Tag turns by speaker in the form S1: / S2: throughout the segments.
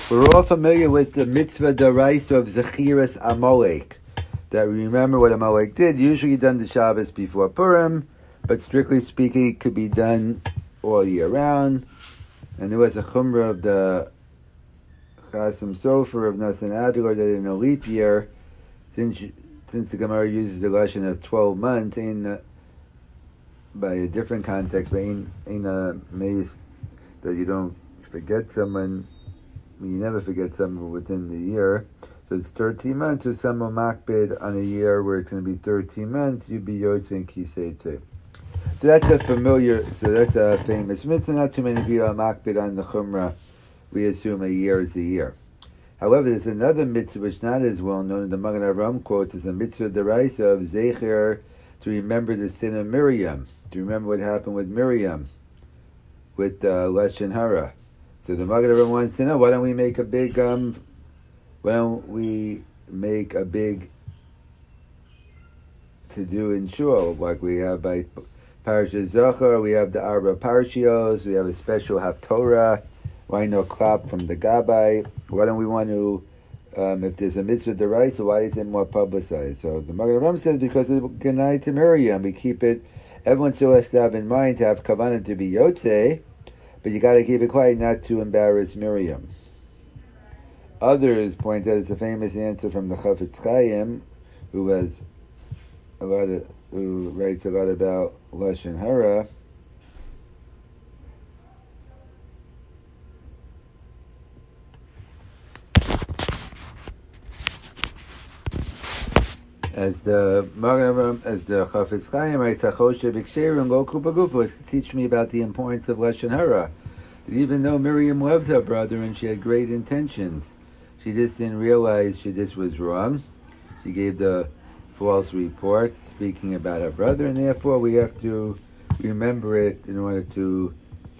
S1: We're all familiar with the mitzvah daraisa of Zechiras Amalek. That we remember what Amalek did. Usually done the Shabbos before Purim, but strictly speaking, it could be done all year round. And there was a chumrah of the Chasim Sofer of Nasan Adler that in a leap year, since the Gemara uses the lashon of 12 months, by a different context, but ain't amazed that you don't forget someone. You never forget someone within the year. So it's 13 months. So someone makbid on a year where it's going to be 13 months, you'd be yotze and kiseitze. So that's a famous mitzvah. Not too many people are makbid on the chumrah. We assume a year is a year. However, there's another mitzvah which is not as well known. In the Magen Avraham quotes, it's a mitzvah deraisa of zecher, to remember the sin of Miriam, to remember what happened with Miriam, with Lashon Hara. So the Magen Avraham wants to know, why don't we make a big to do in shul, like we have by Parashat Zachor, we have the Arba Parshios, we have a special Haftorah, why no clap from the Gabbai? Why don't we want to, if there's a mitzvah deraisa, why is it more publicized? So the Magen Avraham says because of Genai to Miriam, we keep it, everyone still has to have in mind to have kavanah to be yotze, but you got to keep it quiet not to embarrass Miriam. Others point out it's a famous answer from the Chafetz Chaim, who writes a lot about Lashon Hara. As the Chafetz Chaim writes, "Achoshe b'ksherim lo kupagufo," to teach me about the importance of Lashon Hara. That even though Miriam loved her brother and she had great intentions, she just didn't realize she just was wrong. She gave the false report speaking about her brother, and therefore we have to remember it in order to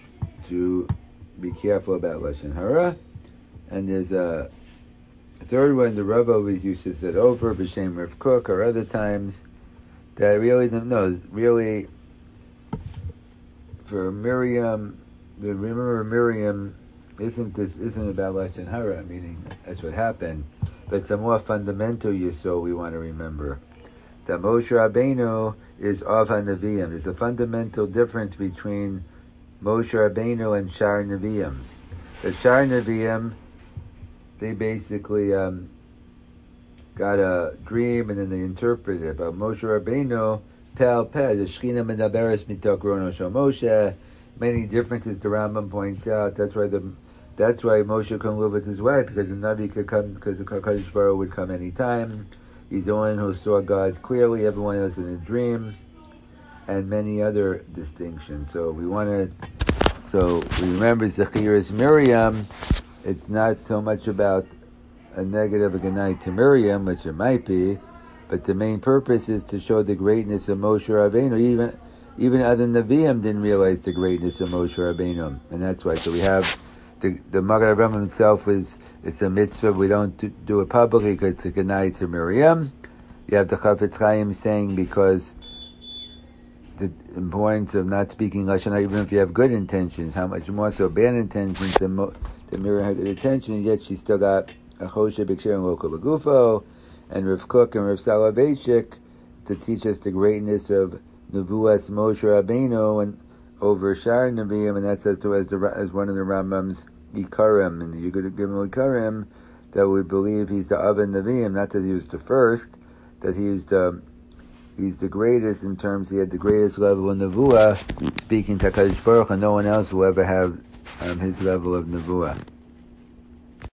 S1: be careful about Lashon Hara. And there's a third one, the Rav always used to sit over, B'Shem Rav Kook, or other times, that really for Miriam, remember Miriam isn't about Lashon Hara, meaning that's what happened, but it's a more fundamental yisod we want to remember. That Moshe Rabbeinu is of HaNeviim. There's a fundamental difference between Moshe Rabbeinu and Shar Neviim. The Shar Neviim, they basically got a dream and then they interpreted it. But Moshe Rabbeinu, Peh, the Shechina Medaberes Mitok Rono Shel Moshe, many differences the Rambam points out. That's why Moshe couldn't live with his wife, because the Navi could come, because the Kadosh Baruch would come anytime. He's the one who saw God clearly, everyone else in a dream, and many other distinctions. So we remember Zechiras Miriam. It's not so much about a negative Genai to Miriam, which it might be, but the main purpose is to show the greatness of Moshe Rabbeinu. Even other Nevi'im didn't realize the greatness of Moshe Rabbeinu, and that's why. So we have the Magen Avraham himself it's a mitzvah. We don't do it publicly because it's a Genai to Miriam. You have the Chafetz Chaim saying because the importance of not speaking Lashon Hara, even if you have good intentions, how much more so bad intentions than Miriam had good intention, and yet she still got Achoshe b'ksherim lo kupagufo, and Rav Kook and Rav Soloveitchik to teach us the greatness of Nevuas Moshe Rabbeinu and over Shar Nevi'im, and that's as one of the Rambam's Ikarim, and you could give him Ikarim that we believe he's the Aven Nevi'im, not that he was the first, that he's the greatest in terms he had the greatest level of Nevuah, speaking to HaKadosh Baruch, and no one else will ever have his level of Nevuah.